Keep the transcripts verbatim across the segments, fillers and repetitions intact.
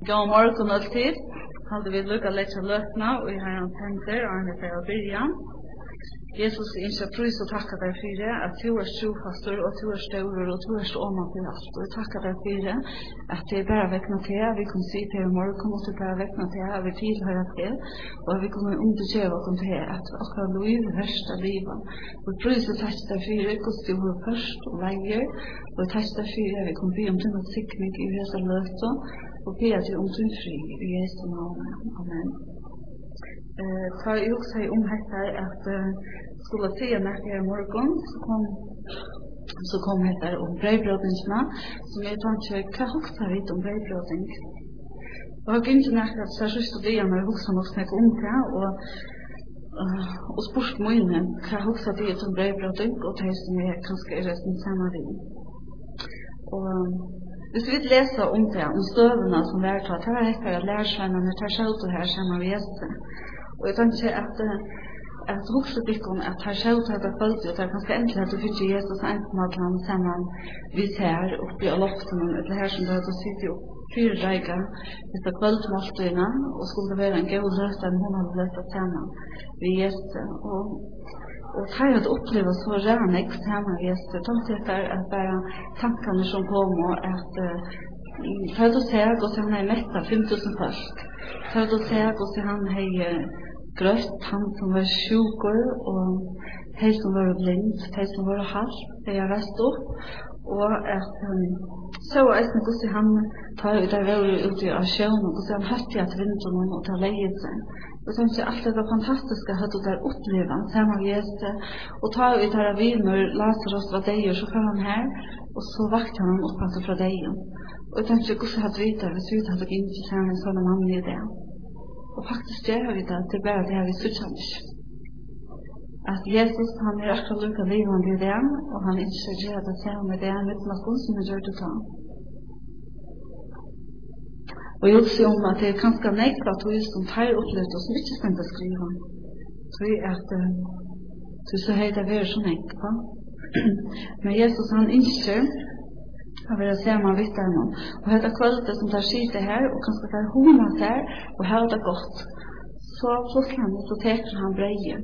God morgon alltid. Hade vi lukka lägga lötna och i herran tänkter Arne för att börja. Jesus inskja pris och tacka dig för det att du är trofastor och du är stor och du är oman till allt. Och jag tackar dig för det att det är bara väckna till vi kommer se till i morgon och det är bara väckna till att vi tillhöra till och vi kommer undersöka och till att akkurat liv värsta livet. Och pris och tack dig för det att du är först och lägger och tack dig för det vi kommer be om din siktning i dessa löften och be att du om din fri i Jesu namn. Amen. Eh, tar jag också om detta att uh, skulle se när jag i morgon så kom så kom detta om brevbrödningarna som jag tänkte kan också lite om brevbrödning. Och jag gick inte när att särskilt studera när jag också något snacka om det och uh, och spurt mig innan kan också det om brevbrödning och det som är kanske är resten samma vid. Och hvis vi läser om det, om støvene som lærte at her er etter lærersvennerne tar seg ut og her sammen med Jesus. Og jeg tenker at at hokset ikke om at her seg ut og her følte og det er ganske enkelt at du fikk Jesus enten at han sammen vi ser oppi av loften eller her som du hadde sittet opp fire reiker disse kveldmåltøyene og skulle det være en god løte enn hun hadde løtet sammen ved Jesus. Og Og det har upplevt så rörande extremt gäster. Tanken är att bara tankarna som kommer att för att säga att han är mätta fem tusen först. För att säga att han har gröst han som var sjuk och de som var blind, de som var halt, de har räst upp. Och att så är det att han tar ut av ut i aktion och så han hört att vinden och ta lejet sig. Och sen så allt det fantastiska hade där uppleva samma gäste och ta ut här viner Lazarus var det och så kom han här och så vaknade han upp att från dig. Och jag tänkte hur så hade vi det så ut hade inte samma en sån man i det. Och faktiskt gör vi det det bara det här vi söker. Att Jesus han är också lika levande i det och han inte gör det samma med det med något som gör det ta. Og jeg vil si om at det er ganske nekva tog som tar opplevd og som ikke stender skriva. Så er at du så hei det være så nekva. Men Jesus han innskjer har vært å se om han vitt der noen. Og hette kvalitet som tar skite her og kanskje tar hona der og har det godt. Så plutselig han så teker han breie.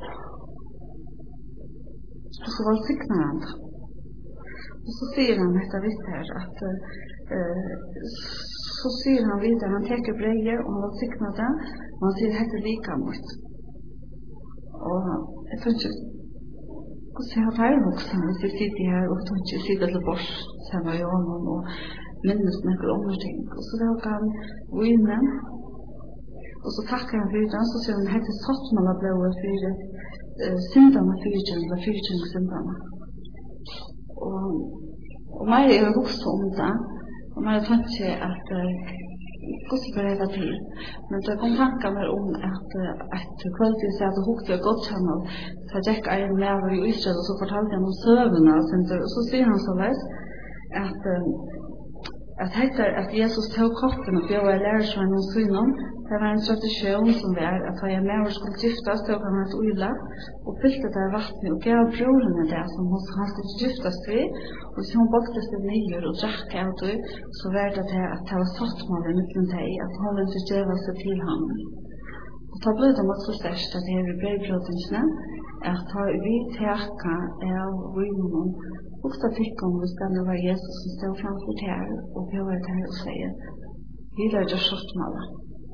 Og så valgsikner han det. Og så sier han etter vitt her at uh, så sier han videre, han teker breie og han har siknet det og han sier hette lika mot. Og jeg tror ikke hvordan jeg har det også hvis jeg sitter her og tror ikke sitter til bors sammen med honom og minnes noen andre ting. Og så da kan han gå inn og så takker han for det så sier han hette sattmål av blået for uh, syndene fyrtjeng eller fyrtjeng syndene. Og, og meg er jo også om det og man har tenkt seg at hvordan bør jeg til. Men det kom tanker meg om at et kvalitet sier at det hukte og godt kjennom så jeg gikk en lever i Israel og så fortalte han om søvnene og så sier han så leis at at heter at Jesus tog koppen og bjør og lærer seg noen synen det var en tradisjon som var at jeg med og skulle giftes tog han et uila og fylte det vattnet og gav brorene det som han skulle giftes til og hvis hun bakte seg nye og drakk av det så var det det at det var satt med det mitt med deg at han ville gjøre seg til ham og da ble det også størst at det er i brevbrødningsene at vi teka av vinen og så fikk om hvis det var Jesus som stod framfor her og gjør det her og sier vi lærte å slått med det.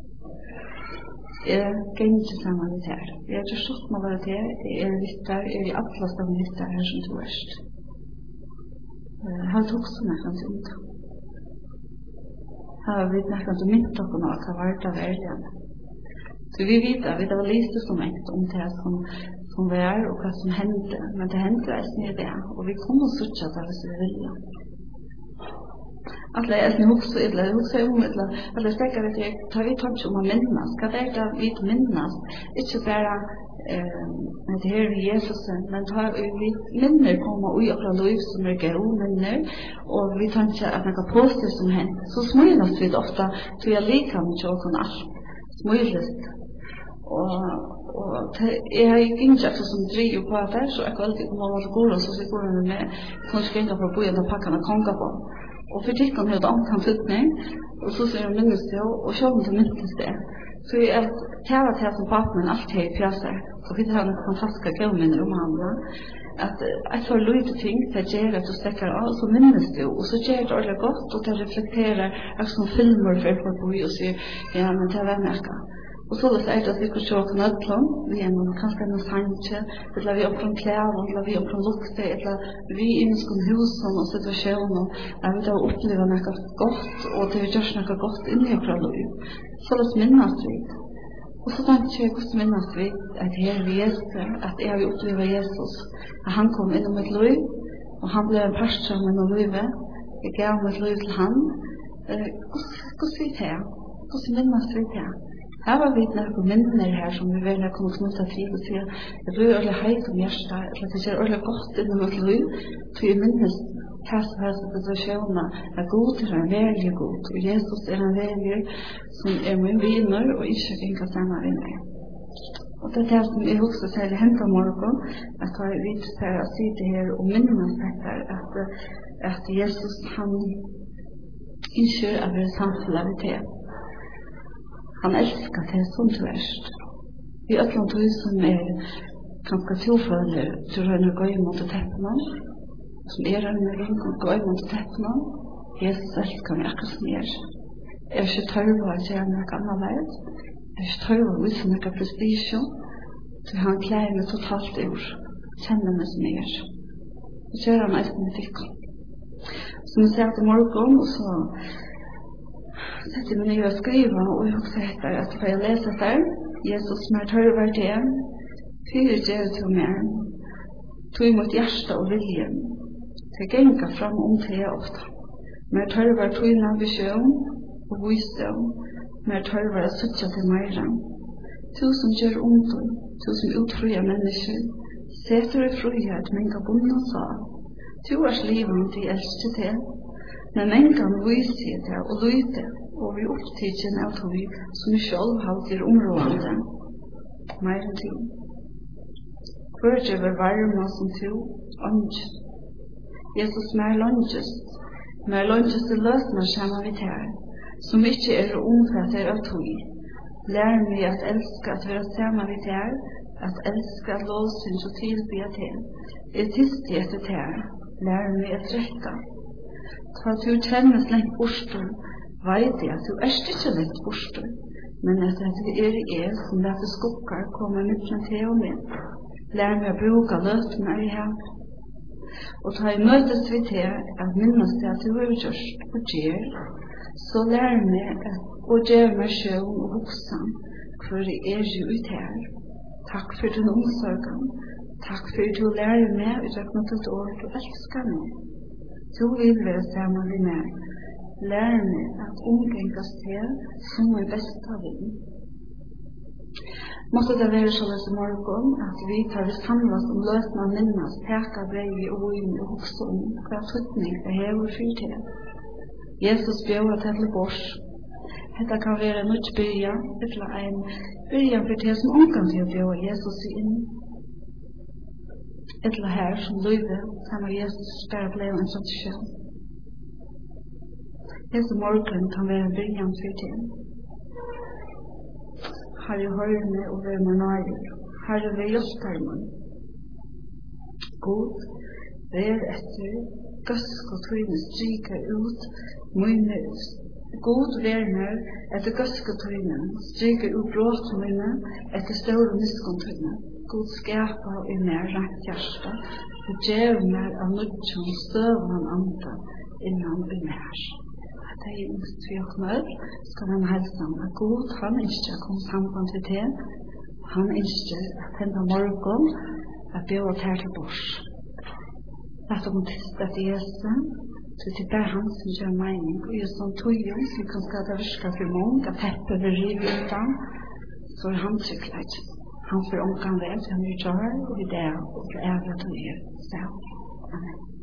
Jeg kan ikke sammen med det her. Jeg har ikke slått med det her. Jeg er lytter, jeg er i alle stedet lytter her som du verst. Jeg har tog så nekkant om det. Jeg har vidt nekkant om mitt og noe hva var det verden. Så vi vet at vi har lyst som enkt om det som, som vi er og hva som hendte. Men det hendte oss med det. Og vi kommer å sutja det hvis vi vil. Att jag är nog så illa, jag säger om illa, eller stäcker att jag tar vi touch om att minnas, ska det där vi minnas, inte bara eh med det här Jesus, men tar vi minner komma och jag kan liv som är god minner och vi tänker att några poster som hänt, så smålas vi ofta så jag lika mycket och kan allt smålas och och jag har inte så som driver på att så jag alltid kommer att gå så så går det med kanske inte på att börja packa med konka på. Och för tycker har det omkring flyttning och så ser jag minst det och så om det minst det. Så är att tävla till som partnern alltid i fjäser. Så vi har en fantastisk gommen om han att att så lite ting det ger att du stäcker av så minns du och så ger det alla gott och det reflekterar också som filmer för folk på och se ja men det var märka. Och så det är att vi kan se på nödplan, vi är nog kanske en sanche, eller vi är från kläder, eller vi är från lukte, eller vi är inne i husen och situationer, där vi då upplever något gott, och det görs något gott inne i våra liv. Så det minnas vi. Och så tänkte jag också minnas vi att här vi är, att jag vill uppleva Jesus, att han kom in i mitt liv, och han blev en pastor med något liv, jag gav mitt liv till han. Hur ser vi det? Hur minnas vi det? Här var vi några minnen här som vi väl kommer att knyta till och säga det blir öle heit om hjärsta, eller det ser öle gott inom vårt liv, till jag minnes kast här situationer är god är en väldig god, och Jesus är en väldig som är min viner och inte vinka samma viner. Och det är det som jag också säger det hänt om morgon, att jag vill säga att sitta här och minnas detta, att, att Jesus han inte är en samfällighet. Han älskar det som du erst. I ötland du som är ganska tillfällig till att gå emot täppna, som är en ring och gå emot täppna, Jesus älskar mig akkurat som er. Jag är inte törva att göra något annat värld. Jag är inte törva att visa något prestige, så han klär mig totalt ur, känner mig som er. Och så gör han älskar mig fick. Så nu säger jag till morgon och så sätter mig ner och skriver och jag också heter att får jag läsa där Jesus som är törvar det fyra djur till mig tog mot hjärsta och viljen till gänga fram om det ofta med törvar tog in av vision och visdom med törvar att sucha till mera tu som gör ont tu som utfria människor sätter i frihet men kan bunna sa tu är livet till älskar det men en kan vishet det och lyte og vi upptidgen av tog som vi själv halter områdande. Mer enn to. Hver gjør varma som to, ånd. Jesus mer langest. Mer langest er løsner sammen vi tar, som ikke er omfattet av tog. Lær meg at elska at være sammen vi tar, at elska at låsynns og tilbya til. Er tistig etter tar, lær meg at rekka. Ta til å kjenne slengt bostor, vet jeg at du er ikke lett bostor, men at det er jeg som lærte skukker komme mellom til og med. Lær meg å bruke løtene i her. Og ta i møtes vi til at minnes det at du har gjort og gjør, så lær meg å gjøre meg selv og voksen, for jeg er jo ut her. Takk for din omsorgen. Takk for at du lærer meg og jeg kan ta et år du elsker meg. Du vil være sammen med meg. Lær meg at omgjenges til som er best av din. Måtte det være så løs i morgen at vi tar vi samles om løsene av minnes, teka brei og vinn og hokse om hva tøtning det er og fyrt til. Jesus bjør til til bors. Dette kan være en nødt byrja, eller en byrja for det som omgang til å bjør Jesus inn. Eller her som løyve, sammen med Jesus bare ble en sånn sjøl. Disse morgen kan være en byrja for det. Herre, hør meg og vær meg nøye. Herre, vær hjelper meg. God, vær etter, gøsk og tøyne stryker ut, mine, god vær meg etter gøsk og tøyne, stryker ut brått mine, etter større miskontrøyne. God skapar i mer rett hjärsta, og gjev mer av nødtjon støvende andre innan i mer. Det er yngst vi og mød, skal han helse om at god, han ikke kom samband til det, han ikke at henne morgen, at bjør og tær til bors. At om tiste til Jesus, så det er bare han som gjør mening, og just om tog, som kan skade virke for mange, at teppet vil rive utan, så er han trygglet. Han får omgang vel, han vil gjøre, og det er, og det er, og det er, og det er,